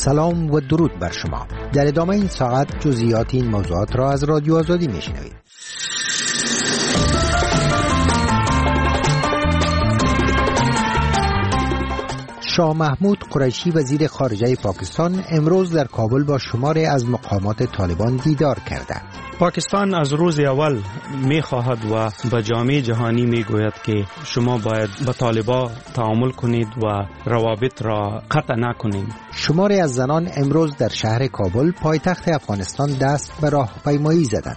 سلام و درود بر شما. در ادامه این ساعت جزئیات این موضوعات را از رادیو آزادی میشنوید. شاه محمود قریشی وزیر خارجه پاکستان امروز در کابل با شماری از مقامات طالبان دیدار کرده. پاکستان از روز اول می‌خواهد و به جامعه جهانی می‌گوید که شما باید با طالبان تعامل کنید و روابط را قطع نکنید. شماری از زنان امروز در شهر کابل پایتخت افغانستان دست به راهپیمایی زدند.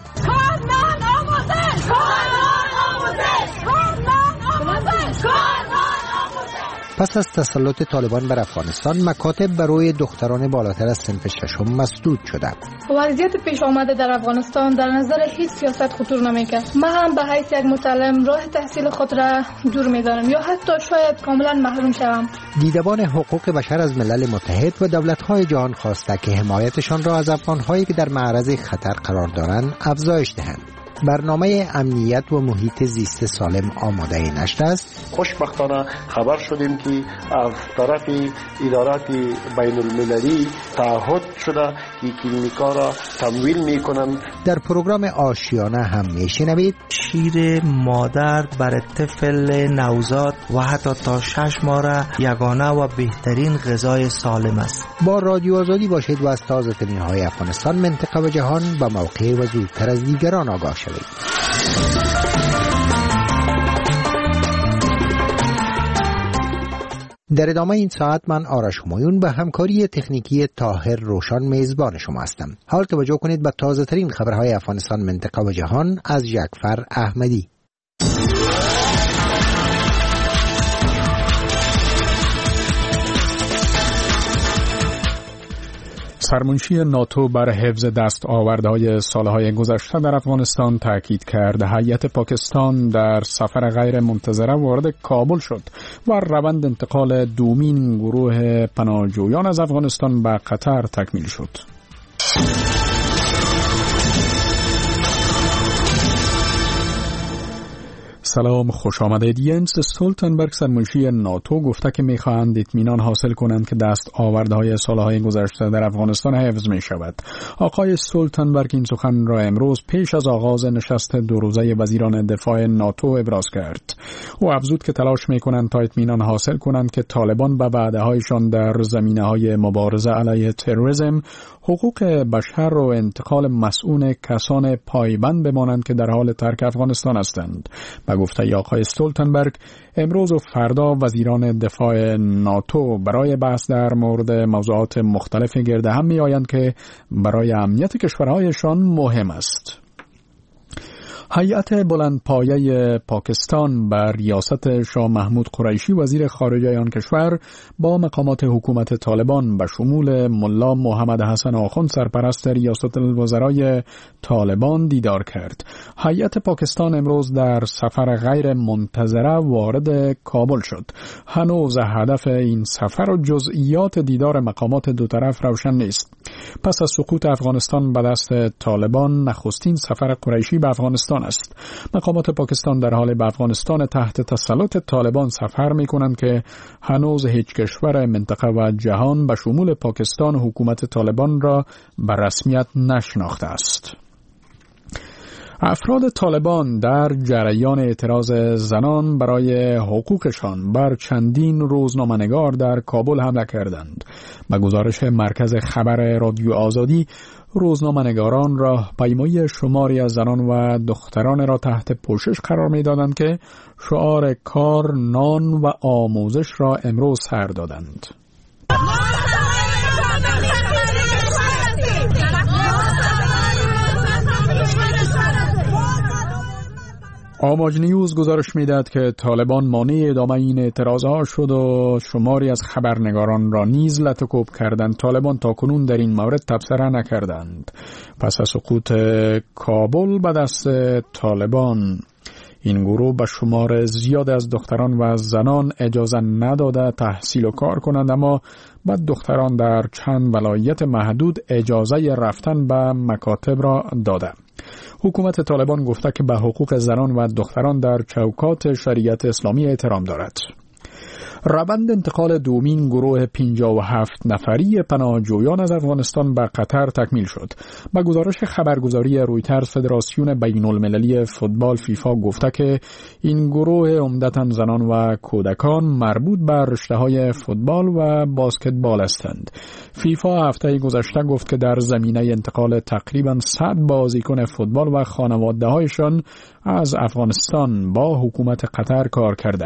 پس از تسلط طالبان بر افغانستان، مکاتب برای دختران بالاتر از صنف ششم مسدود شده. وضعیت پیش آمده در افغانستان در نظر هیچ سیاست خطور نمی‌کرد. من هم به حیث یک متعلم راه تحصیل خود را دور می‌دانم یا حتی شاید کاملا محروم شوم. دیدبان حقوق بشر از ملل متحد و دولت‌های جهان خواسته که حمایتشان را از افغان‌هایی که در معرض خطر قرار دارند افزایش دهند. برنامه امنیت و محیط زیست سالم آماده نشر است. خوشبختانه خبر شدیم که از طرف ادارات بین المللی تعهد شده که کلینیکا را تمویل میکنند. در پروگرام آشیانه هم میشنوید شیر مادر برای طفل نوزاد و حتی تا 6 ماه را یگانه و بهترین غذای سالم است. با رادیو آزادی باشید و از تازه ترین های افغانستان، منطقه و جهان با موقع و زودتر از دیگران آگاه شوید. در ادامه این ساعت من آرش همایون به همکاری تکنیکی طاهر روشن میزبان شما هستم. حال توجه کنید به تازه ترین خبرهای افغانستان، منطقه و جهان از جعفر احمدی. سرمنشی ناتو بر حفظ دستاوردهای سالهای گذشته در افغانستان تاکید کرد. هیئت پاکستان در سفر غیر منتظره وارد کابل شد و روند انتقال دومین گروه پناهجویان از افغانستان به قطر تکمیل شد. سلام، خوش آمدید. ینس استولتنبرگ سرمنشی ناتو گفته که می‌خواهند اطمینان حاصل کنند که دستاوردهای سالهای گذشته در افغانستان حفظ می‌شود. آقای استولتنبرگ این سخن را امروز پیش از آغاز نشست دو روزه وزیران دفاع ناتو ابراز کرد. او افزود که تلاش می‌کنند تا اطمینان حاصل کنند که طالبان به وعده‌هایشان در زمینه‌های مبارزه علیه تروریسم، حقوق بشر و انتقال مسئول کسان پایبند بمانند که در حال ترک افغانستان هستند. به گفته آقای استولتنبرگ، امروز و فردا وزیران دفاع ناتو برای بحث در مورد موضوعات مختلف گرد هم می آیند که برای امنیت کشورهایشان مهم است. هیئت بلندپایه پاکستان بر ریاست شاه محمود قریشی وزیر خارجه آن کشور با مقامات حکومت طالبان به شمول ملا محمد حسن آخوند سرپرست ریاست الوزرای طالبان دیدار کرد. هیئت پاکستان امروز در سفر غیر منتظره وارد کابل شد. هنوز هدف این سفر و جزئیات دیدار مقامات دو طرف روشن نیست. پس از سقوط افغانستان به دست طالبان، نخستین سفر قریشی به افغانستان است. مقامات پاکستان در حال به افغانستان تحت تسلط طالبان سفر می‌کنند که هنوز هیچ کشور منطقه و جهان به شمول پاکستان حکومت طالبان را به رسمیت نشناخته است. افراد طالبان در جریان اعتراض زنان برای حقوقشان بر چندین روزنامه‌نگار در کابل حمله کردند. به گزارش مرکز خبر رادیو آزادی، روزنامه‌نگاران راهپیمایی شماری از زنان و دختران را تحت پوشش قرار می‌دادند که شعار کار، نان و آموزش را امروز سر دادند. آماج نیوز گزارش می‌دهد که طالبان مانع ادامه این اعتراضها شد و شماری از خبرنگاران را نیز لطکوب کردند. طالبان تاکنون در این مورد تبصره نکردند. پس از سقوط کابل به دست طالبان، این گروه به شمار زیاد از دختران و زنان اجازه نداده تحصیل و کار کنند، اما بعد دختران در چند ولایت محدود اجازه رفتن به مکاتب را داده. حکومت طالبان گفته که به حقوق زنان و دختران در چوکات شریعت اسلامی احترام دارد. روند انتقال دومین گروه 57 نفری پناهجویان از افغانستان به قطر تکمیل شد. با گزارش خبرگزاری رویترز، فدراسیون بین المللی فوتبال فیفا گفته که این گروه عمدتاً زنان و کودکان مربوط به رشته‌های فوتبال و باسکتبال هستند. فیفا هفته گذشته گفت که در زمینه انتقال تقریباً 100 بازیکن فوتبال و خانواده‌هایشان از افغانستان با حکومت قطر کار کرده.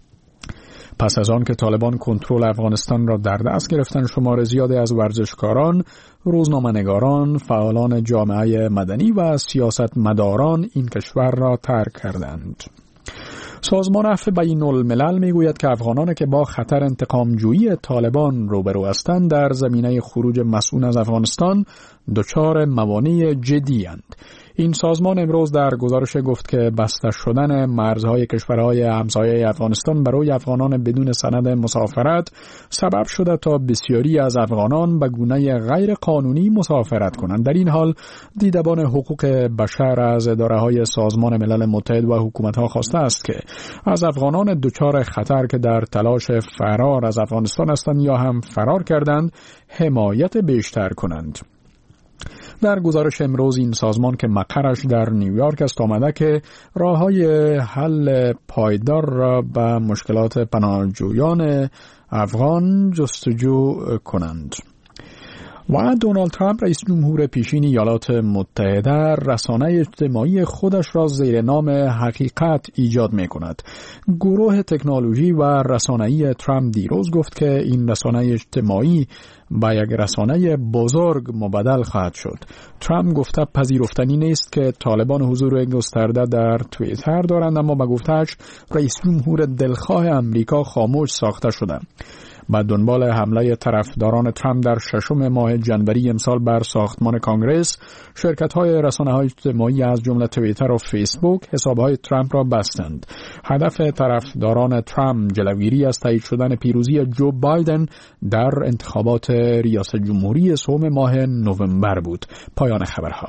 پس از آن که طالبان کنترل افغانستان را در دست گرفتند، شمار زیادی از ورزشکاران، روزنامه‌نگاران، فعالان جامعه مدنی و سیاستمداران این کشور را ترک کردند. سازمان عفو بین الملل میگوید که افغانان که با خطر انتقامجویی طالبان روبرو هستند در زمینه خروج مسئول از افغانستان دچار موانع جدی اند. این سازمان امروز در گزارش گفت که بسته شدن مرزهای کشورهای همسایه افغانستان برای افغانان بدون سند مسافرت سبب شده تا بسیاری از افغانان به گونه غیر قانونی مسافرت کنند. در این حال دیدبان حقوق بشر از اداره‌های سازمان ملل متحد و حکومت‌ها خواسته است که از افغانان دچار خطر که در تلاش فرار از افغانستان هستند یا هم فرار کردند حمایت بیشتر کنند. در گزارش امروز این سازمان که مقرش در نیویورک است آمده که راه‌های حل پایدار را به مشکلات پناهجویان افغان جستجو کنند. و دونالد ترامپ رئیس جمهور پیشین ایالات متحده رسانه اجتماعی خودش را زیر نام حقیقت ایجاد می کند. گروه تکنولوژی و رسانه‌ای ترامپ دیروز گفت که این رسانه اجتماعی با یک رسانه بزرگ مبدل خواهد شد. ترامپ گفته پذیرفتنی نیست که طالبان حضور گسترده در توییتر دارند، اما به گفته‌اش رئیس جمهور دلخواه امریکا خاموش ساخته شده. بعد دنبال حمله طرفداران ترامپ در 6 ماه جنوری امسال بر ساختمان کانگرس، شرکت‌های رسانه‌های اجتماعی از جمله توییتر و فیسبوک حساب‌های ترامپ را بستند. هدف طرفداران ترامپ جلوگیری از تایید شدن پیروزی جو بایدن در انتخابات ریاست جمهوری سوم ماه نوامبر بود. پایان خبرها.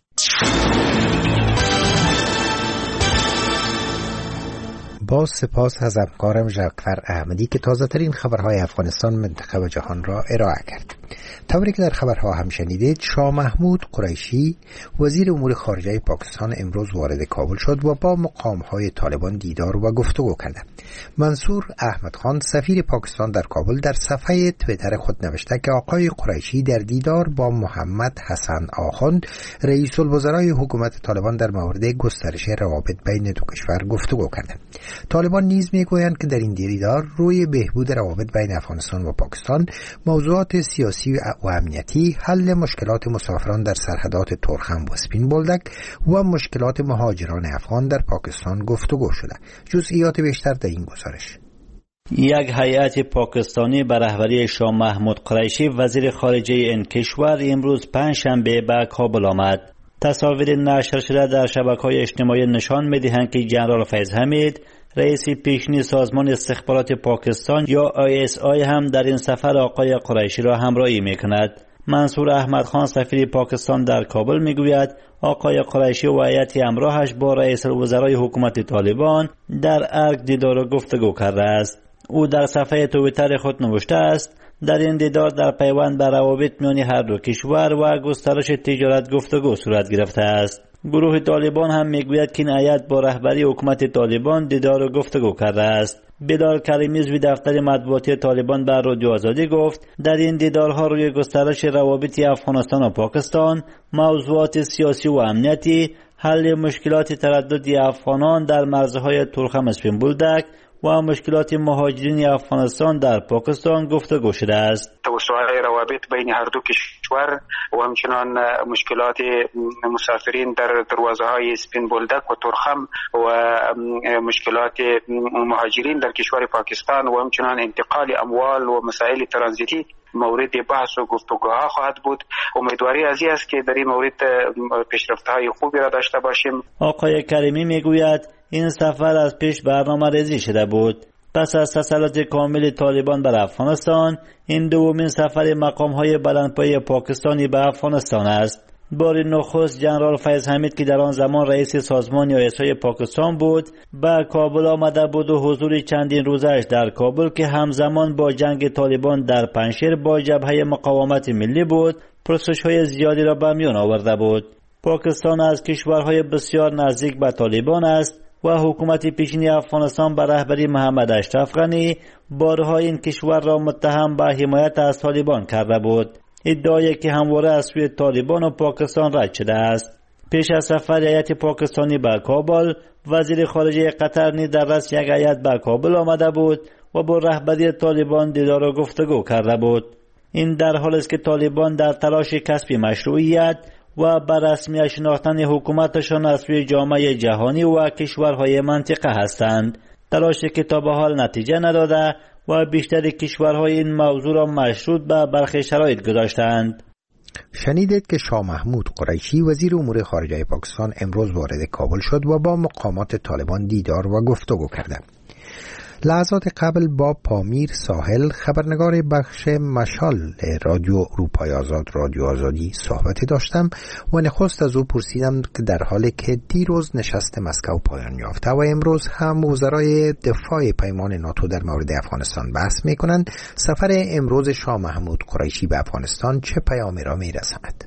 با سپاس از همکارم ژاکفر احمدی که تازه ترین خبرهای افغانستان، منطقه و جهان را ارائه کرد. طوری که در خبرها هم شنیدید، شاه محمود قریشی وزیر امور خارجه پاکستان امروز وارد کابل شد و با مقامهای طالبان دیدار و گفتگو کرد. منصور احمد خان سفیر پاکستان در کابل در صفحه توییتر خود نوشته که آقای قریشی در دیدار با محمد حسن آخوند رئیس الوزرای حکومت طالبان در مورد گسترش روابط بین دو کشور گفتگو کردند. طالبان نیز میگویند که در این دیدار روی بهبود روابط بین افغانستان و پاکستان، موضوعات سیاسی و امنیتی، حل مشکلات مسافران در سرحدات تورخم و سپین بولدک و مشکلات مهاجران افغان در پاکستان گفتگو شده. جزئیات بیشتر در این گزارش. یک هیئت پاکستانی به رهبری شاه محمود قریشی وزیر خارجه این کشور امروز پنجشنبه به کابل آمد. تصاویر نشر شده در شبکه‌های اجتماعی نشان می‌دهند که جنرال فیض حمید، رئیس پیشین سازمان استخبارات پاکستان یا ISI هم در این سفر آقای قریشی را همراهی می‌کند. منصور احمد خان سفیر پاکستان در کابل می‌گوید آقای قریشی و هیئت همراهش با رئیس الوزرای حکومت طالبان در ارگ دیدار و گفتگو کرده است. او در صفحه توییتر خود نوشته است در این دیدار در پیوند بر روابط میان هر دو کشور و گسترش تجارت گفتگو صورت گرفته است. گروه طالبان هم میگوید که این هیئت با رهبری حکومت طالبان دیدار و گفتگو کرده است. بلال کریمی عضو دفتر مطبوعاتی طالبان بر رادیو آزادی گفت در این دیدارها روی گسترش روابط افغانستان و پاکستان، موضوعات سیاسی و امنیتی، حل مشکلات تردد افغانان در مرزهای تورخم اسپین بولدک و مشکلات مهاجرین افغانستان در پاکستان گفتگو شده است. توسعه روابط بین هر دو کشور و همچنان مشکلات مسافرین در دروازه‌های سپین بولدک و تورخم و مشکلات مهاجرین در کشور پاکستان و همچنان انتقال اموال و مسائل ترانزیتی مورد بحث و گفتگوها خواهد بود. امیدواری از این است که در این مورد پیشرفت‌های خوبی را داشته باشیم. آقای کریمی میگوید این سفر از پیش برنامه‌ریزی شده بود. پس از تسلط کامل طالبان بر افغانستان، این دومین سفر مقام‌های بلندپایه پاکستانی به افغانستان است. بار نخست جنرال فیض حمید که در آن زمان رئیس سازمان آیسای پاکستان بود به کابل آمده بود و حضور چندین روزش در کابل که همزمان با جنگ طالبان در پنجشیر با جبهه مقاومت ملی بود پرسش‌های زیادی را به میان آورده بود. پاکستان از کشورهای بسیار نزدیک به طالبان است و حکومت پیشین افغانستان به رهبری محمد اشرف غنی بارها این کشور را متهم به حمایت از طالبان کرده بود، ادعایی که همواره از سوی طالبان و پاکستان رد شده است. پیش از سفر هیئت پاکستانی به کابل، وزیر خارجه قطر نیز در رأس یک هیئت به کابل آمده بود و با رهبری طالبان دیدار و گفتگو کرده بود. این در حالی است که طالبان در تلاش کسب مشروعیت و به رسمی شناختن حکومتشان از سوی جامعه جهانی و کشورهای منطقه هستند، تلاشی که تا به حال نتیجه نداده و بیشتر کشورهای این موضوع را مشروط به برخی شرایط گذاشتند. شنیدید که شاه محمود قریشی وزیر امور خارجه پاکستان امروز وارد کابل شد و با مقامات طالبان دیدار و گفتگو کرد. لحظات قبل با پامیر ساحل خبرنگار بخش مشال رادیو اروپای آزاد رادیو آزادی صحبتی داشتم و نخست از او پرسیدم که در حالی که دیروز نشست مسکو پایان یافته و امروز هم وزرای دفاع پیمان ناتو در مورد افغانستان بحث میکنند، سفر امروز شاه محمود قریشی به افغانستان چه پیامی را میرساند؟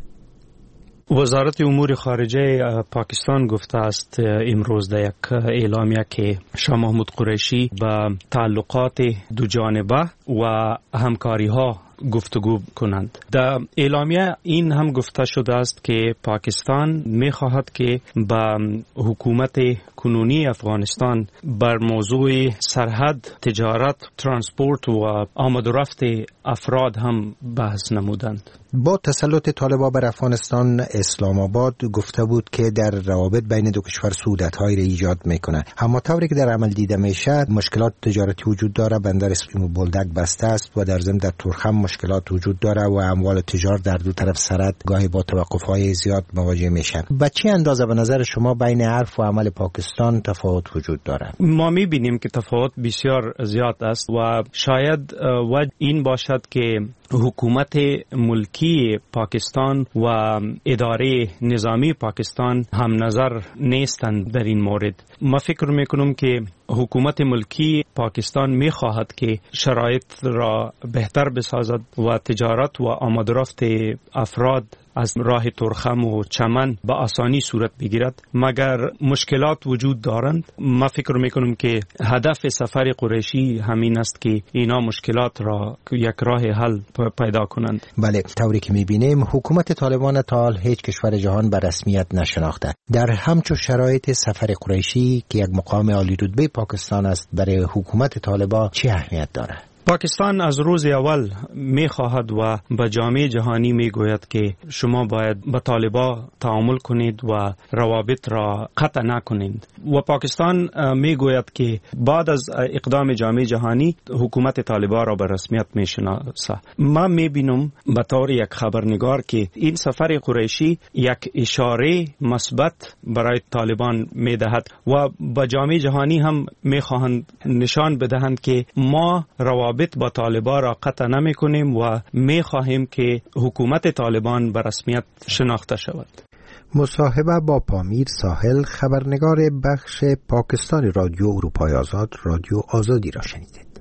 وزارت امور خارجه پاکستان گفته است امروز در یک اعلامیه که شاه محمود قریشی به تعلقات دو جانبه و همکاری ها گفتگو کنند. در اعلامیه این هم گفته شده است که پاکستان می خواهد که با حکومت کنونی افغانستان بر موضوع سرحد، تجارت، ترانسپورت و آمد و رفت افراد هم بحث نمودند. با تسلط طالبان بر افغانستان، اسلام آباد گفته بود که در روابط بین دو کشور سعودت‌هایی را ایجاد میکنه. اما طوری که در عمل دیده میشه مشکلات تجارتی وجود داره، بندر اسپین بولدک بسته است و در ضمن در تورخم مشکلات وجود داره و اموال تجار در دو طرف سرحد گاهی با توقف‌های زیاد مواجه میشن. به چه اندازه به نظر شما بین حرف و عمل پاکستان تفاوت وجود داره؟ ما می‌بینیم که تفاوت بسیار زیاد است و شاید وجه این باشد که حکومت ملکی پاکستان و اداره نظامی پاکستان هم نظر نیستند در این مورد. ما فکر میکنم که حکومت ملکی پاکستان میخواهد که شرایط را بهتر بسازد و تجارت و آمد و رفت افراد از راه تورخم و چمن به آسانی صورت بگیرد، مگر مشکلات وجود دارند. ما فکر میکنم که هدف سفر قریشی همین است که اینا مشکلات را یک راه حل پیدا کنند. بله، طوری که میبینیم حکومت طالبان تا حال هیچ کشور جهان به رسمیت نشناخته. در همچون شرایط سفر قریشی که یک مقام عالی رتبه پاکستان است برای حکومت طالبان چه اهمیت داره؟ پاکستان از روز اول می خواهد و به جامعه جهانی می گوید که شما باید با طالبان تعامل کنید و روابط را قطع نکنید و پاکستان می گوید که بعد از اقدام جامعه جهانی حکومت طالبان را به رسمیت می شناسه. من می بینم به طور یک خبرنگار که این سفر قریشی یک اشاره مثبت برای طالبان می دهد و به جامعه جهانی هم می خواهند نشان بدهند که ما روابط با طالبان را قطع نمی کنیم و می خواهیم که حکومت طالبان به رسمیت شناخته شود. مصاحبه با پامیر ساحل، خبرنگار بخش پاکستانی رادیو اروپای آزاد رادیو آزادی را شنیدید.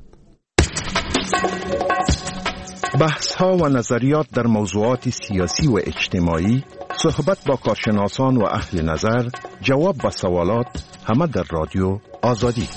بحث ها و نظریات در موضوعات سیاسی و اجتماعی، صحبت با کارشناسان و اهل نظر، جواب به سوالات، همه در رادیو آزادی.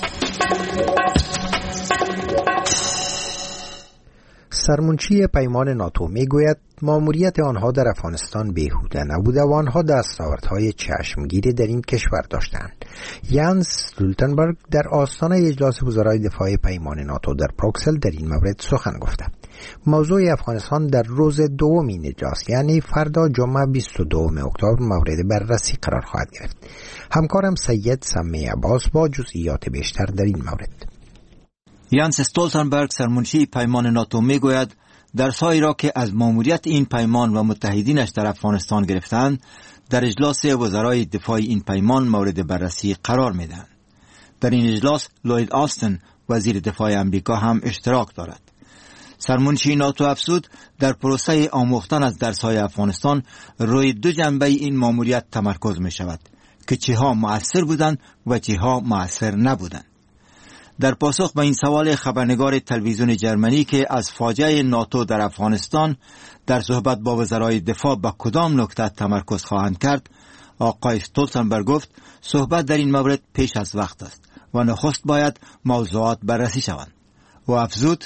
سرمنشی پیمان ناتو میگوید ماموریت آنها در افغانستان بیهوده نبوده و آنها دستاوردهای چشمگیری در این کشور داشتند. یانس استولتنبرگ در آستانه اجلاس وزرای دفاع پیمان ناتو در بروکسل در این مورد سخن گفته. موضوع افغانستان در روز دوم این اجلاس یعنی فردا جمعه 22 اکتبر مورد بررسی قرار خواهد گرفت. همکارم سید سمی عباس با جزئیات بیشتر در این مورد. یانس استولتنبرگ سرمنشی پیمان ناتو میگوید در سایر را که از ماموریت این پیمان و متحدینش در افغانستان گرفتند در اجلاس وزرای دفاع این پیمان مورد بررسی قرار میدهند. در این اجلاس لوید آستن وزیر دفاع امریکا هم اشتراک دارد. سرمنشی ناتو افزود در پروسه آموختن از درس‌های افغانستان روی دو جنبه این ماموریت تمرکز می شود که چیها مؤثر بودند و چیها مؤثر نبودند. در پاسخ به این سوال خبرنگار تلویزیون جرمنی که از فاجعه ناتو در افغانستان در صحبت با وزرای دفاع به کدام نکته تمرکز خواهند کرد، آقای استولتنبرگ گفت صحبت در این مورد پیش از وقت است و نخست باید موضوعات بررسی شوند. و افزود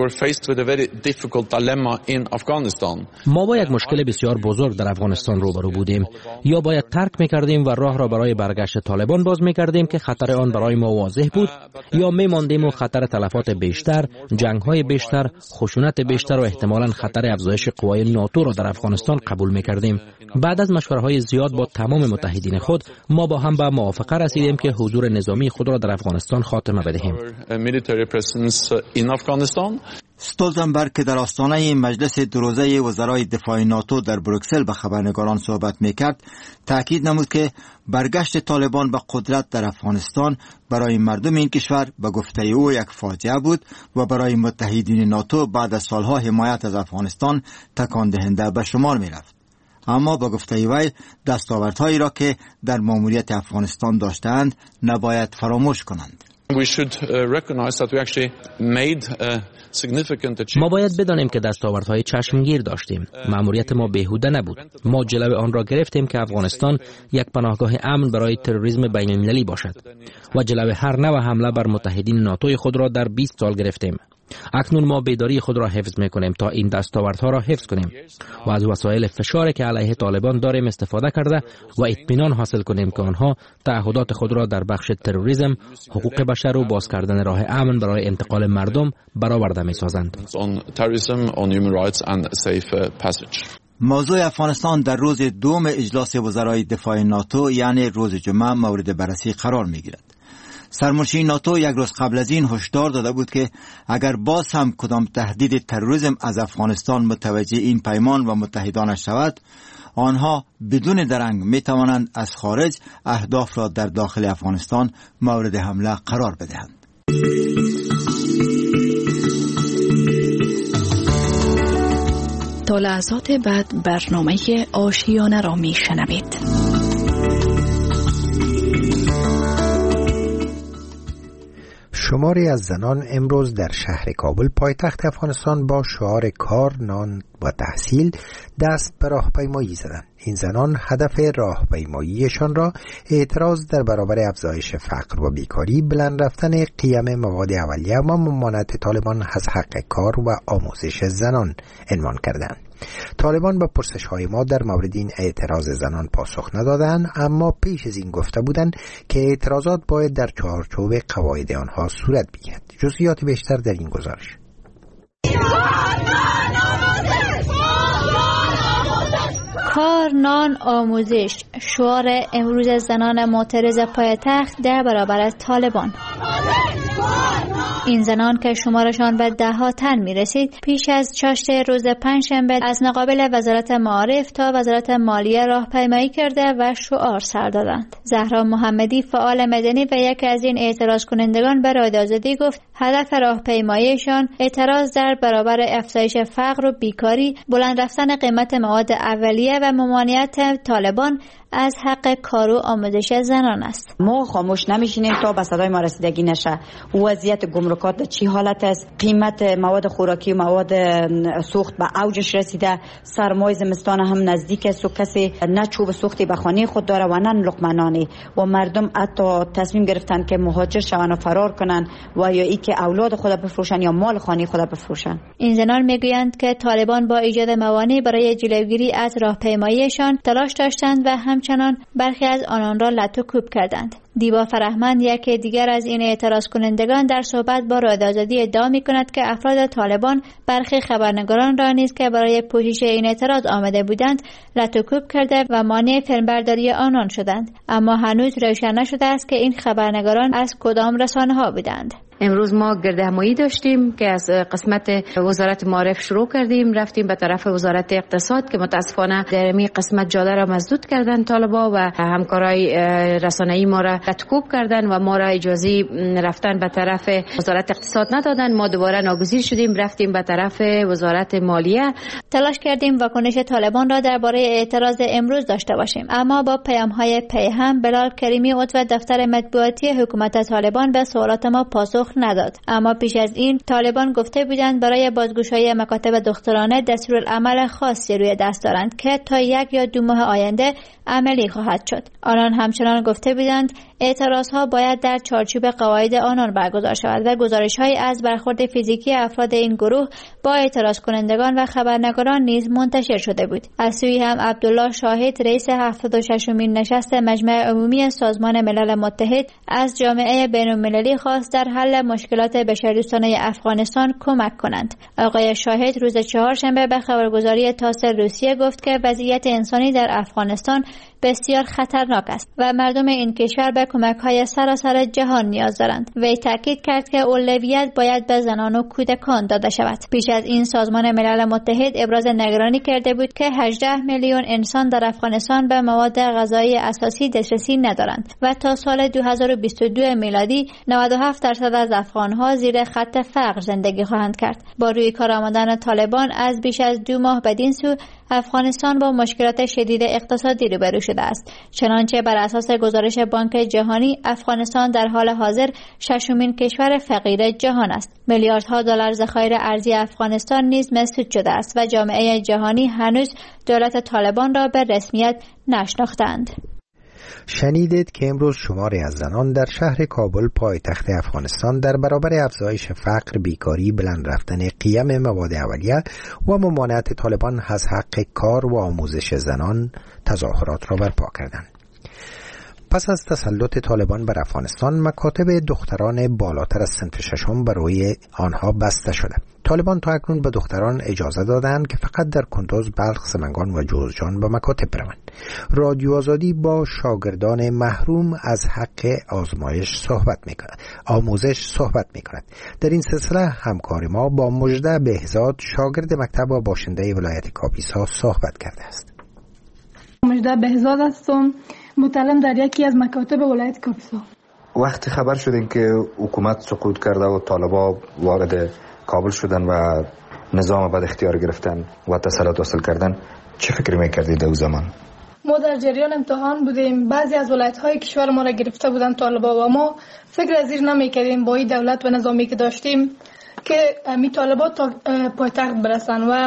ما با یک مشکل بسیار بزرگ در افغانستان روبرو بودیم. یا باید ترک میکردیم و راه را برای برگشت طالبان باز میکردیم که خطر آن برای ما واضح بود، یا میماندیم و خطر تلفات بیشتر، جنگ‌های بیشتر، خشونت بیشتر و احتمالاً خطر افزایش قوای ناتو را در افغانستان قبول میکردیم. بعد از مشوره‌های زیاد با تمام متحدین خود، ما با هم به موافقه رسیدیم که حضور نظامی خود را در افغانستان خاتمه بدهیم. استولتنبرگ که در آستانه مجلس دوروزه وزرای دفاع ناتو در بروکسل به خبرنگاران صحبت میکرد، تأکید نمود که برگشت طالبان به قدرت در افغانستان برای مردم این کشور به گفته او یک فاجعه بود و برای متحدین ناتو بعد از سالها حمایت از افغانستان تکان دهنده به شمار میرفت. اما با گفته وی دستاوردهایی را که در ماموریت افغانستان داشتند نباید فراموش کنند. ما باید بدانیم که دستاوردهای چشمگیر داشتیم. مأموریت ما بیهوده نبود. ما جلو آن را گرفتیم که افغانستان یک پناهگاه امن برای تروریسم بین‌المللی باشد و جلو هر نوع حمله بر متحدین ناتوی خود را در 20 سال گرفتیم. اکنون ما بیداری خود را حفظ می‌کنیم تا این دستاوردها را حفظ کنیم و از وسایل فشاری که علیه طالبان داریم استفاده کرده و اطمینان حاصل کنیم که آنها تعهدات خود را در بخش تروریسم، حقوق بشر و باز کردن راه امن برای انتقال مردم برآورده می‌سازند. موضوع افغانستان در روز دوم اجلاس وزرای دفاع ناتو یعنی روز جمعه مورد بررسی قرار می‌گیرد. سرمنشی ناتو یک روز قبل از این هشدار داده بود که اگر باز هم کدام تهدید تروریسم از افغانستان متوجه این پیمان و متحدانش شود، آنها بدون درنگ می توانند از خارج اهداف را در داخل افغانستان مورد حمله قرار بدهند. تا لحظات بعد برنامه آشیانه را می شنوید. شماری از زنان امروز در شهر کابل پایتخت افغانستان با شعار کار، نان و تحصیل دست به راهپیمایی زدند. این زنان هدف راهپیماییشان را اعتراض در برابر افزایش فقر و بیکاری، بلند رفتن قیم مواد اولیه و ممانعت طالبان از حق کار و آموزش زنان عنوان کردند. طالبان به پرسش‌های ما در مورد این اعتراض زنان پاسخ ندادند، اما پیش از این گفته بودند که اعتراضات باید در چارچوب قواعد آنها صورت بگیرد. جزئیات بیشتر در این گزارش. کار، نان، آموزش، شعار امروز زنان معترض پایتخت در برابر طالبان. این زنان که شمارشان به 10 تن می رسید، پیش از چاشت روز پنجشنبه از مقابل وزارت معارف تا وزارت مالیه راهپیمایی کرده و شعار سر دادند. زهرا محمدی، فعال مدنی و یکی از این اعتراض کنندگان، به رادیو آزادی گفت هدف راهپیماییشان اعتراض در برابر افزایش فقر و بیکاری، بلند رفتن قیمت مواد اولیه و ممانعت طالبان از حق کار و آموزش زنان است. ما خاموش نمیشینیم تا به صدای ما رسیدگی نشه. وضعیت گمرکات در چی حالت است؟ قیمت مواد خوراکی و مواد سوخت به اوجش رسیده. سرمای زمستان هم نزدیک است و کسی نه چوب سوختی به خانه خود داره و نه لقمه نانی و مردم حتی تصمیم گرفتن که مهاجر شوند و فرار کنن و یا ای که اولاد خود بفروشن یا مال خانه خود بفروشن. این زنان میگویند که طالبان با ایجاد موانع برای جلوگیری از راهپیماییشان تلاش داشتند و همچنان برخی از آنان را لطوکوب کردند. دیبا فرهمند، یکی دیگر از این اعتراض کنندگان، در صحبت با رادیو آزادی ادعا می‌کند که افراد طالبان برخی خبرنگاران را نیز که برای پوشش این اعتراض آمده بودند لطوکوب کرده و مانع فیلمبرداری آنان شدند، اما هنوز روشن نشده است که این خبرنگاران از کدام رسانه‌ها بودند. امروز ما گرد همایی داشتیم که از قسمت وزارت معارف شروع کردیم، رفتیم به طرف وزارت اقتصاد که متاسفانه در این قسمت جاده را مسدود کردن طالبا و همکارای رسانه‌ای ما را تکوب کردن و ما را اجازه رفتن به طرف وزارت اقتصاد ندادن. ما دوباره ناگزیر شدیم، رفتیم به طرف وزارت مالیه. تلاش کردیم واکنش طالبان را درباره اعتراض امروز داشته باشیم، اما با پیام‌های پیهم بلال کریمی عضو دفتر مطبوعاتی حکومت طالبان به سوالات ما پاسخ نداد. اما پیش از این طالبان گفته بودند برای بازگشایی مکاتب دخترانه دستورالعمل خاصی روی دست دارند که تا 1 یا 2 ماه آینده عملی خواهد شد. آنان همچنان گفته بودند اعتراضها باید در چارچوب قواعد آنان برگزار شود و گزارش‌های از برخورد فیزیکی افراد این گروه با اعتراض کنندگان و خبرنگاران نیز منتشر شده بود. از سوی هم عبدالله شاهد رئیس 76مین نشست مجمع عمومی سازمان ملل متحد از جامعه بین‌المللی خواست در حل مشکلات بشردوستانه افغانستان کمک کنند. آقای شاهد روز چهارشنبه به خبرگزاری تاس روسیه گفت که وضعیت انسانی در افغانستان بسیار خطرناک است و مردم این کشور به کمک‌های سراسر جهان نیاز دارند. وی تاکید کرد که اولویت باید به زنان و کودکان داده شود. پیش از این سازمان ملل متحد ابراز نگرانی کرده بود که 18 میلیون انسان در افغانستان به مواد غذایی اساسی دسترسی ندارند و تا سال 2022 میلادی 97% از افغان‌ها زیر خط فقر زندگی خواهند کرد. با روی کار آمدن طالبان از بیش از 2 ماه بدین سو افغانستان با مشکلات شدید اقتصادی روبرو شده است. چنانچه بر اساس گزارش بانک جهانی افغانستان در حال حاضر 6مین کشور فقیر جهان است. میلیاردها دلار ذخایر ارزی افغانستان نیز مسدود شده است و جامعه جهانی هنوز دولت طالبان را به رسمیت نشناختند. شنیدید که امروز شماری از زنان در شهر کابل پایتخت افغانستان در برابر افزایش فقر، بیکاری، بلند رفتن قیم مواد اولیه و ممانعت طالبان از حق کار و آموزش زنان تظاهرات را برپا کردند. پس از تسلط طالبان بر افغانستان مکاتب دختران بالاتر از صنف 6 برای آنها بسته شده. طالبان تا اکنون به دختران اجازه دادند که فقط در کندوز، بلخ، سمنگان و جوزجان به مکاتب بروند. رادیو آزادی با شاگردان محروم از حق آموزش صحبت می‌کند. در این سلسله همکار ما با مژده بهزاد شاگرد مکتب و باشنده ولایت کاپیسا صحبت کرده است. مژده بهزاد هستم، متعلم در یکی از مکاتب ولایت کاپیسا. وقتی خبر شدیم که حکومت سقوط کرده و طالبان وارد کابل شدن و نظام بد اختیار گرفتن و تسلط حاصل کردن، چه فکری میکردید در زمان؟ ما در جریان امتحان بودیم. بعضی از ولایت‌های کشور ما را گرفته بودن طالبان و ما فکر از این نمی‌کردیم با این دولت و نظامی که داشتیم که می طالبان تا پایتخت برسن و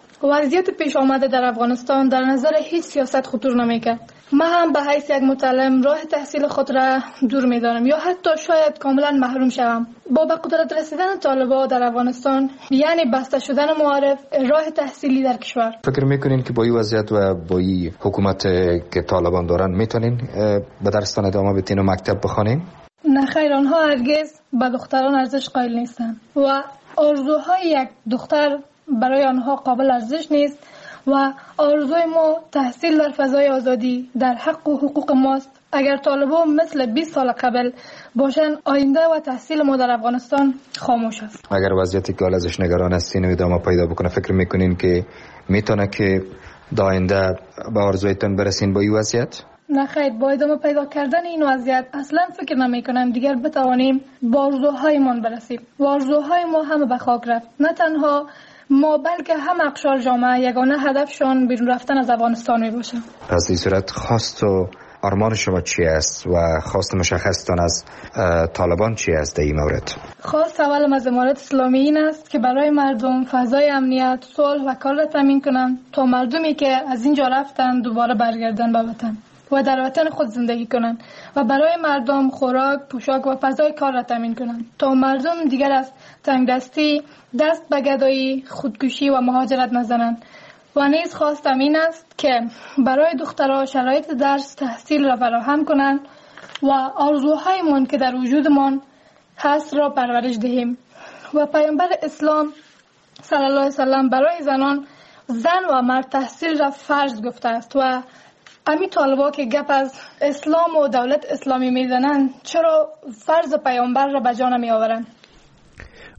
وضعیت پیش آمده در افغانستان در نظر هیچ سیاست خطور نمی‌کرد. من هم به حیث یک متعلم راه تحصیل خود را دور می‌دانم یا حتی شاید کاملا محروم شوم. با به قدرت رسیدن طالبان در افغانستان یعنی بسته شدن معارف راه تحصیلی در کشور. فکر می‌کنین که با این وضعیت و با این حکومت که طالبان دارن میتونین به درستان ادامه بدین و مکتب بخونین؟ نه خیر، آنها هرگز به دختران ارزش قائل نیستند و آرزوهای یک دختر برای آنها قابل ارزش نیست و آرزوی ما تحصیل در فضای آزادی در حق و حقوق ماست. اگر طالبان مثل 20 سال قبل باشن آینده و تحصیل ما در افغانستان خاموش است. اگر وضعیتی که ازش نگران هستین ادامه پیدا بکنه، فکر میکنین که میتونه که در آینده به آرزویتون برسین با این وضعیت؟ نه خیر، با ادامه پیدا کردن این وضعیت اصلا فکر نمی کنم دیگر بتوانیم با آرزوهایمان برسیم. و آرزوهای ما همه به خاک رفت. نه تنها ما بلکه هم اقشار جامعه یگانه هدفشان بیرون رفتن از افغانستان می باشه. از این صورت خواست و آرمان شما چی است و خواست مشخصتان از طالبان چی است در این مورد؟ خواست اولم از امارت اسلامی این است که برای مردم فضای امنیت، صلح و کار را تامین کنند تا مردمی که از اینجا رفتن دوباره برگردن به وطن و در وطن خود زندگی کنند و برای مردم خوراک، پوشاک و فضای کار را تامین کنند تا مردم دیگر از تنگدستی، دست به گدایی، خودکشی و مهاجرت نزنند. و نیز خواستم این است که برای دخترها شرایط درس تحصیل را فراهم کنند و آرزوهایمان که در وجودمان هست را پرورش دهیم. و پیامبر اسلام صلی الله علیه و سلم برای زنان، زن و مرد تحصیل را فرض گفته است و امی طالبا که گپ از اسلام و دولت اسلامی میزنند چرا فرض پیامبر را به جا نمی آورند؟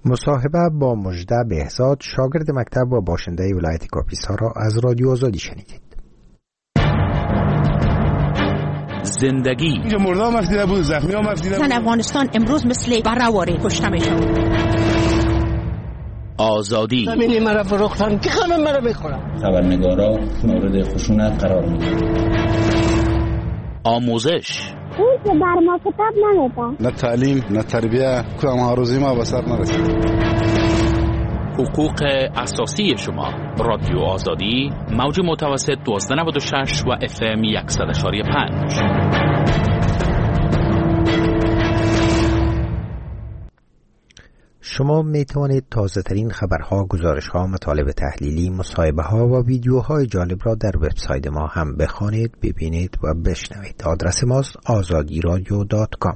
مصاحبه با مژده بهزاد، شاگرد مکتب و باشنده ولایت کاپیسا را از رادیو آزادی شنیدید. زندگی اینجا مردم مفدیده بود، زخمی ها مفدیده بود. افغانستان امروز مثل برهواری کشته میشون. آزادی زمینی مرا فروختن که خانم مرا بخورم. خبرنگارا مورد خشونت قرار میدن. آموزش اون که بر ما کتاب نمیده. نه تعلیم نه تربیه، کدام هاروزی ما به سر نرسید. حقوق اساسی شما. رادیو آزادی، موج متوسط 1296 و FM 100.5. شما می توانید تازه ترین خبرها، گزارش‌ها، مطالب تحلیلی، مصاحبه‌ها و ویدیوهای جالب را در وبسایت ما هم بخوانید، ببینید و بشنوید. آدرس ماست azadiradio.com.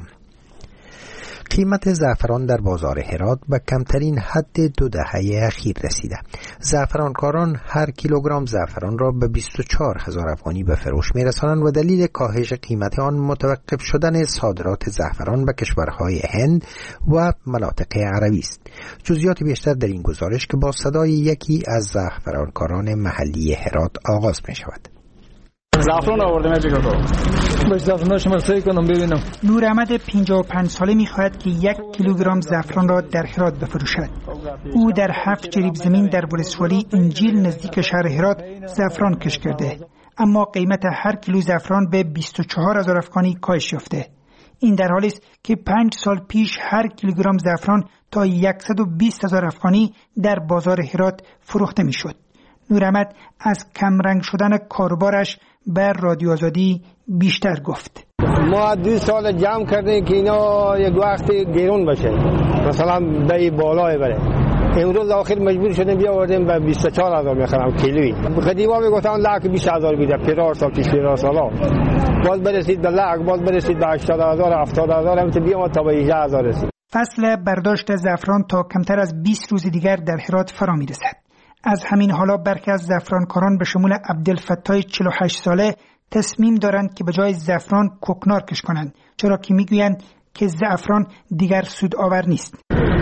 قیمت زعفران در بازار هرات به کمترین حد 2 دهه اخیر رسیده. زعفرانکاران هر کیلوگرم زعفران را به 24,000 افغانی به فروش می‌رسانند و دلیل کاهش قیمت آن متوقف شدن صادرات زعفران به کشورهای هند و مناطق عربی است. جزئیات بیشتر در این گزارش که با صدای یکی از زعفرانکاران محلی هرات آغاز می‌شود. زعفران آوردم دیگه تو. باش زعفران شما سعی کنم ببینم. نور احمد 55 ساله می‌خواهد که 1 کیلوگرم زعفران را در هرات بفروشد. او در 7 جریب زمین در ولسوالی انجیل نزدیک شهر هرات زعفران کش کرده، اما قیمت هر کیلو زعفران به 24,000 افغانی کاهش یافته. این در حالی است که 5 سال پیش هر کیلوگرم زعفران تا 120,000 افغانی در بازار هرات فروخته می‌شد. نور احمد از کمرنگ شدن کاروبارش بر رادیو آزادی بیشتر گفت. ما 2 سال جمع کردیم که اینا یک وقتی گرون بشه، مثلا به بالای بره. امروز آخر مجبور شدیم بیاوردیم به 24,000 میخرم کیلویی. قدیما میگفتن لک 20,000 میده، 4 سال پیش 4 سالا باز برسید به لک، باز برسید به 80,000 70,000 هم بیام تا به 18,000 رسید. فصل برداشت زعفران تا کمتر از 20 روز دیگر در هرات فرا میرسد. از همین حالا برخی از زعفرانکاران به شمول عبدالفتاح 48 ساله تصمیم دارند که به جای زعفران کوکنار کش کنند، چرا که میگویند که زعفران دیگر سودآور نیست.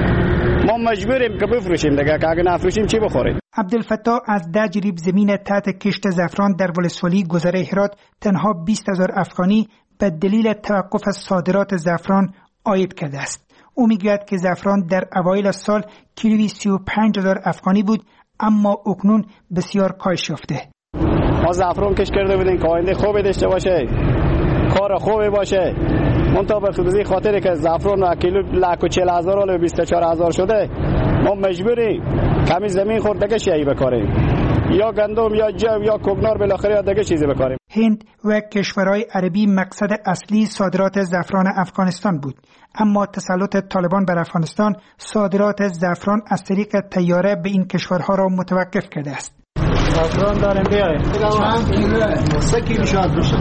ما مجبوریم که بفروشیم دیگه، که اگه نفروشیم چی بخوریم؟ عبدالفتاح از 10 جریب زمین تحت کشت زعفران در ولسوالی گذره هرات تنها 20,000 افغانی به دلیل توقف از صادرات زعفران عاید کرده است. او میگوید که زعفران در اوایل سال کیلویی 35,000 افغانی بود، اما اکنون بسیار کاهش یافته. ما زعفران کش کرده بودیم که آینده خوبی داشته باشه، کار خوبی باشه. منتها به خصوصی خاطری که زعفران و کیلو 140,000 و 24,000 شده، ما مجبوری کمی زمین خورد دیگه شیء بکاریم، یا گندم یا جو یا کوکنار، بالاخره دیگه چیزی بکاریم. هند و کشورهای عربی مقصد اصلی صادرات زعفران افغانستان بود، اما تسلط طالبان بر افغانستان صادرات زعفران از طریق طیاره به این کشورها را متوقف کرده است. زعفران داریم بیایید. چند کیلوه؟ 3 کیلو شاید بشه.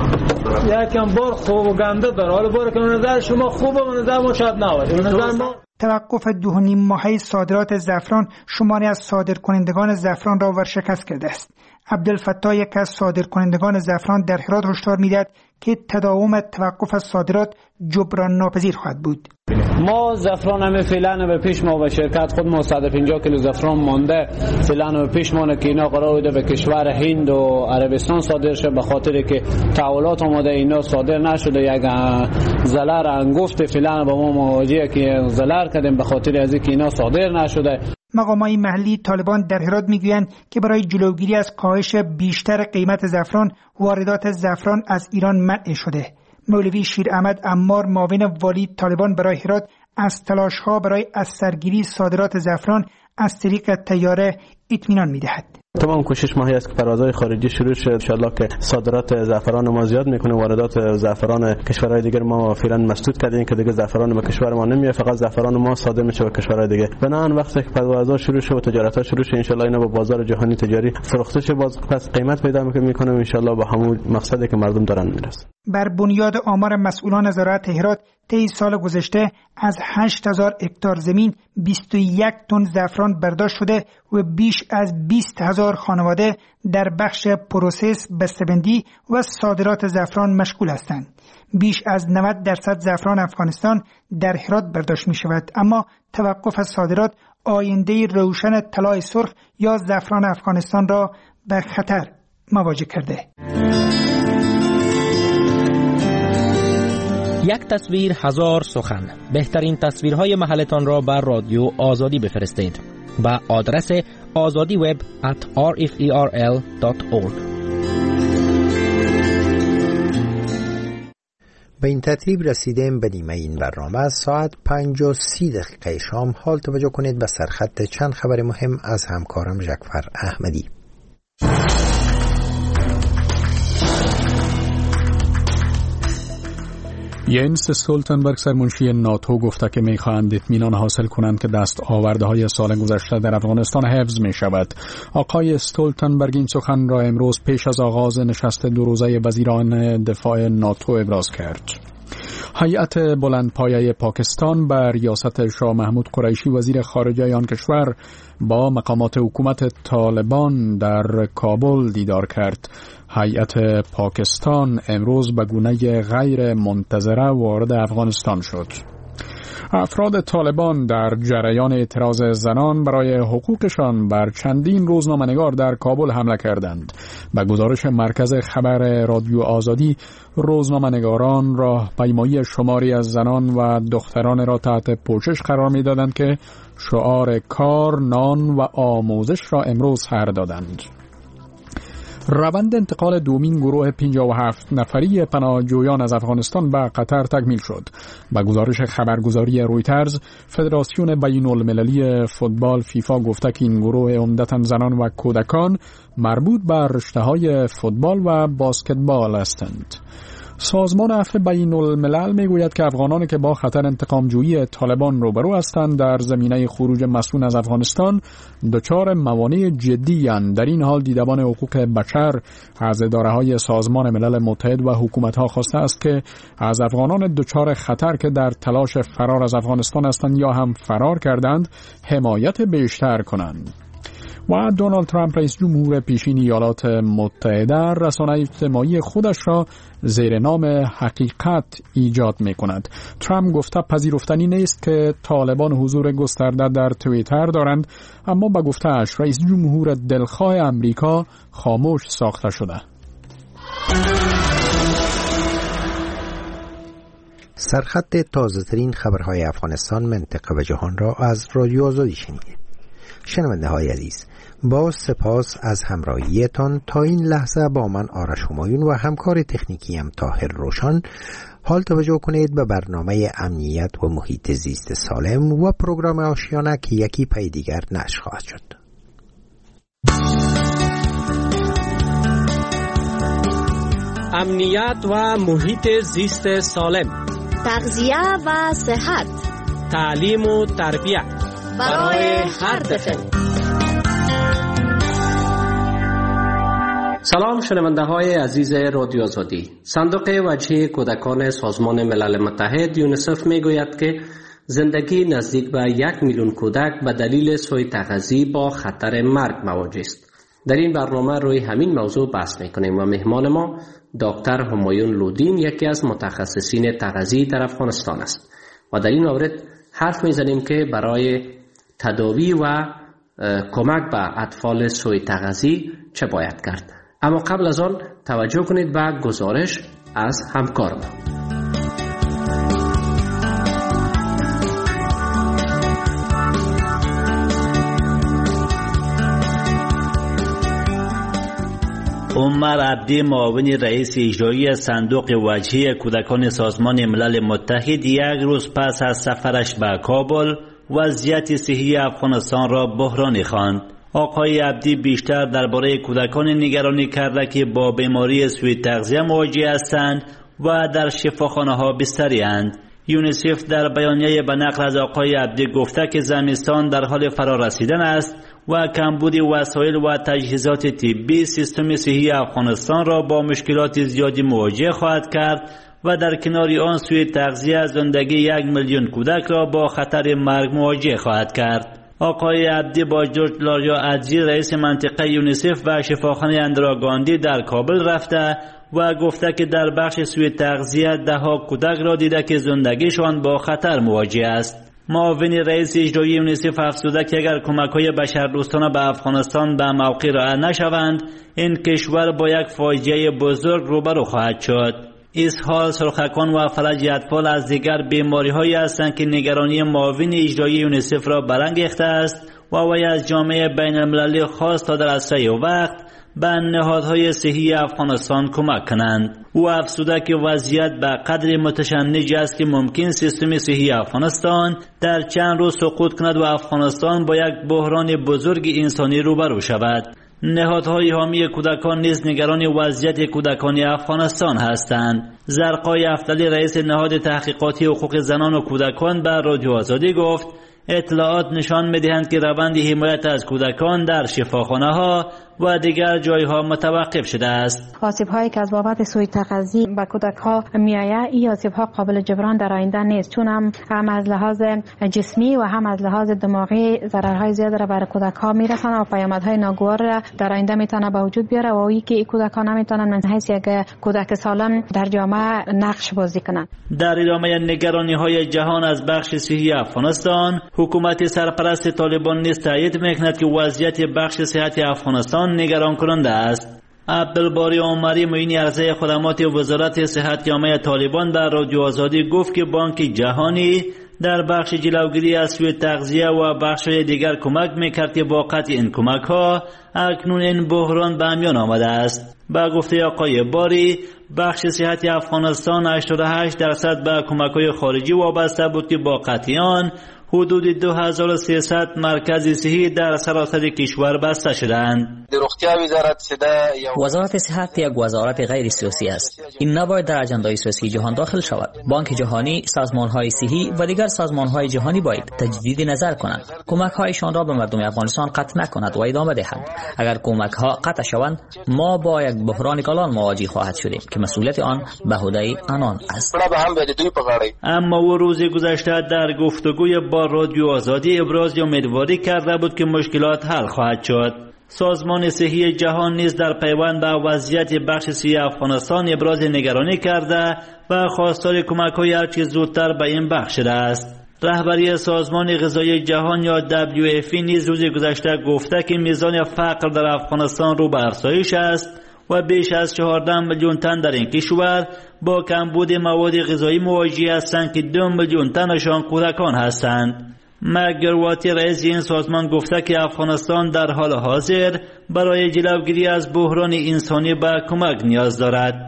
یکم بار خوب و گنده داره. حالا بار که نظر شما خوبه و نظر ما شاید نباشه. توقف 2.5 ماهه صادرات زعفران شماری از صادرکنندگان زعفران را ورشکست کرده است. عبدالفتاح یک از صادرکنندگان زعفران در هرات هشدار می‌دهد که تداوم توقف از صادرات جبران ناپذیر خواهد بود. ما زعفران همه فعلا به پیش ما و شرکت خود ما 150 کیلو زعفران مانده، فعلا به پیش ما که اینا قرار بوده به کشور هند و عربستان صادر شه، به خاطر که تحولات آمده اینا صادر نشده. یک زلر انگفت فعلا با ما مواجهه که زلر کردیم به خاطر از اینکه اینا صادر نشده. مقامات محلی طالبان در هرات میگویند که برای جلوگیری از کاهش بیشتر قیمت زعفران، واردات زعفران از ایران منع شده. مولوی شیر احمد عمار، معاون والی طالبان برای هرات، از تلاش‌ها برای از سرگیری صادرات زعفران از طریق طیاره اطمینان می‌دهد. تمام کوشش ماهی است که پروازهای خارجی شروع شد، ان شاءالله که صادرات زعفران ما زیاد میکنه، واردات زعفران کشورهای دیگر ما فعلا مسدود کردیم که دیگه زعفران به کشور ما نمیاد، فقط زعفران ما صادر میشه به کشورهای دیگه. بنابراین وقتی که پروازها شروع شد و تجارت‌ها شروع شد، ان شاءالله اینا به بازار جهانی تجاری فروخته شه، باز پس قیمت پیدا میکنه، ان شاءالله به همون مقصدی که مردم دارن میرسه. بر بنیاد آمار مسئولان زراعت هرات طی سال گذشته از 8000 هکتار زمین 21 تن زعفران برداشت شده و بیش از 20000 خانواده در بخش پروسس، بسته‌بندی و صادرات زعفران مشغول هستند. بیش از 90% زعفران افغانستان در هرات برداشت می شود، اما توقف از صادرات آینده روشن طلای سرخ یا زعفران افغانستان را به خطر مواجه کرده. یک تصویر هزار سخن. بهترین تصویرهای محلتان را بر رادیو آزادی بفرستید با آدرس azadiweb@rferl.org. به این ترتیب رسیدیم به نیمه این برنامه. از ساعت 5:30 شام حال توجه کنید به سرخط چند خبر مهم از همکارم جعفر احمدی. ینس استولتنبرگ سرمنشی ناتو گفته که می‌خواهند اطمینان حاصل کنند که دستاوردهای سال گذشته در افغانستان حفظ می‌شود. آقای استولتنبرگ این سخن را امروز پیش از آغاز نشست دو روزه وزیران دفاع ناتو ابراز کرد. هیئت بلندپایه پاکستان بر ریاست شاه محمود قریشی وزیر خارجه آن کشور با مقامات حکومت طالبان در کابل دیدار کرد. هیئت پاکستان امروز به گونه غیر منتظره وارد افغانستان شد. افراد طالبان در جریان اعتراض زنان برای حقوقشان بر چندین روزنامه‌نگار در کابل حمله کردند. به گزارش مرکز خبر رادیو آزادی، روزنامه‌نگاران راهپیمایی شماری از زنان و دختران را تحت پوشش قرار می‌دادند که شعار کار، نان و آموزش را امروز سر دادند. روند انتقال دومین گروه 57 نفری پناهجویان از افغانستان به قطر تکمیل شد. به گزارش خبرگزاری رویترز، فدراسیون بین‌المللی فوتبال فیفا گفته که این گروه عمدتاً زنان و کودکان مربوط به رشته‌های فوتبال و باسکتبال هستند. سازمان عفو بین الملل میگوید که افغانانی که با خطر انتقامجویی طالبان روبرو هستند در زمینه خروج مسئول از افغانستان دچار موانع جدی اند. در این حال دیدبان حقوق بشر از اداره‌های سازمان ملل متحد و حکومت‌ها خواسته است که از افغانان دچار خطر که در تلاش فرار از افغانستان هستند یا هم فرار کردند حمایت بیشتر کنند. و دونالد ترامپ رئیس جمهور پیشین ایالات متحده رسانه اجتماعی خودش را زیر نام حقیقت ایجاد می کند. ترامپ گفته پذیرفتنی نیست که طالبان حضور گسترده در توییتر دارند، اما به گفته‌اش رئیس جمهور دلخواه امریکا خاموش ساخته شده. سرخط تازه‌ترین خبرهای افغانستان، منطقه و جهان را از رادیو آزادی شنیدید. شنونده های عزیز، با سپاس از همراهیتان. تا این لحظه با من آرش همایون و همکار تکنیکیم طاهر روشن. حال توجه کنید به برنامه امنیت و محیط زیست سالم و پروگرام آشیانه که یکی پی دیگر نشر خواهد شد. امنیت و محیط زیست سالم، تغذیه و صحت، تعلیم و تربیت برای هر طفل. سلام شنونده های عزیز رادیو آزادی. صندوق وجه کودکان سازمان ملل متحد یونیسف می گوید که زندگی نزدیک به 1 میلیون کودک به دلیل سوء تغذیه با خطر مرگ مواجه است. در این برنامه روی همین موضوع بحث می کنیم و مهمان ما دکتر همایون لودین یکی از متخصصین تغذیه در افغانستان است و در این مورد حرف می زنیم که برای تداوی و کمک به اطفال سوء تغذیه چه باید کرد. اما قبل از آن توجه کنید به گزارش از همکار ما. عمر عبدی، معاون رئیس اجرایی صندوق وجه کودکان سازمان ملل متحد، یک روز پس از سفرش به کابل وضعیت صحی افغانستان را بحرانی خواند. آقای عبدی بیشتر درباره کودکان نگرانی کرده که با بیماری سوء تغذیه مواجه هستند و در شفاخانه ها بستری اند. یونیسف در بیانیه به نقل از آقای عبدی گفته که زمستان در حال فرارسیدن است و کمبود وسایل و تجهیزات طبی سیستم صحی افغانستان را با مشکلات زیادی مواجه خواهد کرد و در کنار آن سوء تغذیه زندگی 1 میلیون کودک را با خطر مرگ مواجه خواهد کرد. آقای عبدی با جورج لاریا ادجی رئیس منطقه یونیسف و شفاخانه اندرا گاندی در کابل رفته و گفته که در بخش سوء تغذیه 10 کودک را دیده که زندگیشان با خطر مواجه است. معاون رئیس اجرایی یونیسف افزوده که اگر کمک‌های بشردوستانه به افغانستان به موقع ارائه نشوند، این کشور با یک فاجعه بزرگ روبرو خواهد شد. اسهال، سرخکان و فلج اطفال از دیگر بیماری‌هایی هستند که نگرانی معاون اجرایی یونیسف را برانگیخته است و وی از جامعه بین‌المللی خواست تا در اسرع وقت به نهادهای صحی افغانستان کمک کنند. او افزوده که وضعیت به قدر متشنج است که ممکن سیستم صحی افغانستان در چند روز سقوط کند و افغانستان با یک بحران بزرگ انسانی روبرو شود. نهادهای حامی کودکان نیز نگران وضعیت کودکان افغانستان هستند. زرقای افتلی رئیس نهاد تحقیقاتی حقوق زنان و کودکان به رادیو آزادی گفت اطلاعات نشان می‌دهند که روند حمایت از کودکان در شفاخانه‌ها و دیگر جایها متوقف شده است. آسیب‌هایی که از بابت سوء تغذیه به کودک‌ها می‌آید، این آسیب‌ها قابل جبران در آینده نیست، چون هم از لحاظ جسمی و هم از لحاظ دماغی ضررهای زیاد را بر کودک‌ها می‌رساند و پیامدهای ناگوار را در آینده می‌تونه به وجود بیاره و این که کودک‌ها نمی‌تونن من حیث یک کودک سالم در جامعه نقش بازی کنند. در ادامه نگرانی‌های جهان از بخش صحی افغانستان، حکومت سرپرست طالبان نیز تایید می‌کند که وضعیت بخش صحت افغانستان نگران کننده است. عبدالباری عمری معین عرضه خدمات وزارت صحت جامعه طالبان در رادیو آزادی گفت که بانک جهانی در بخش جلوگیری از سوء تغذیه و بخش‌های دیگر کمک می‌کرد که با قطع این کمک‌ها اکنون این بحران به میان آمده است. با گفته آقای باری، بخش صحت افغانستان 88% به کمک‌های خارجی وابسته بود که با قطع آن حدود 2300 مرکز صحی در سراسر کشور بسته شدند. وزارت صحت یک وزارت غیر سیاسی است. این نباید در اجندای سیاسی جهان داخل شود. بانک جهانی، سازمان‌های صحی و دیگر سازمان‌های جهانی باید تجدید نظر کنند. کمک‌هایشان را به مردم افغانستان قطع نکند و ادامه دهند. اگر کمک‌ها قطع شوند، ما با یک بحران کلان مواجه خواهد شدیم که مسئولیت آن به عهده آنان است. اما او روز گذشته در گفتگوی با رادیو آزادی ابراز امیدواری کرده بود که مشکلات حل خواهد شد. سازمان صحی جهان نیز در پیوند به وضعیت بخش صحی افغانستان ابراز نگرانی کرده و خواستار کمک‌های هرچه زودتر به این بخش شده است. رهبری سازمان غذایی جهان یا WFP نیز روز گذشته گفته که میزان فقر در افغانستان رو به افزایش است و بیش از 14 میلیون تن در این کشور با کمبود مواد غذایی مواجه هستند که 2 میلیون تنشان کودکان هستند. مگرواتی رئیس این سازمان گفته که افغانستان در حال حاضر برای جلوگیری از بحران انسانی به کمک نیاز دارد.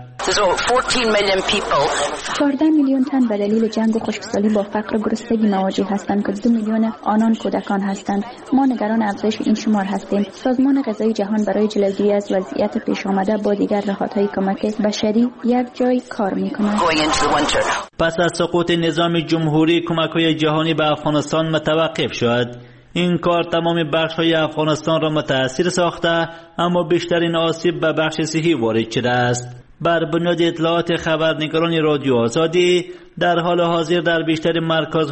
14 میلیون تن به دلیل جنگ و خشکسالی با فقر و گرسنگی مواجه هستند که 2 میلیون آنان کودکان هستند. ما نگران افزایش این شمار هستیم. سازمان غذایی جهان برای جلوگیری از وضعیت پیش آمده با دیگر نهادهای کمک بشری یک جای کار می‌کند. پس از سقوط نظام جمهوری کمک‌های جهانی به افغانستان متوقف شد. این کار تمام بخش‌های افغانستان را متاثر ساخته، اما بیشترین آسیب به بخش صحی وارد شده است. بر بنیاد اطلاعات خبرنگاران رادیو آزادی، در حال حاضر در بیشتر مرکز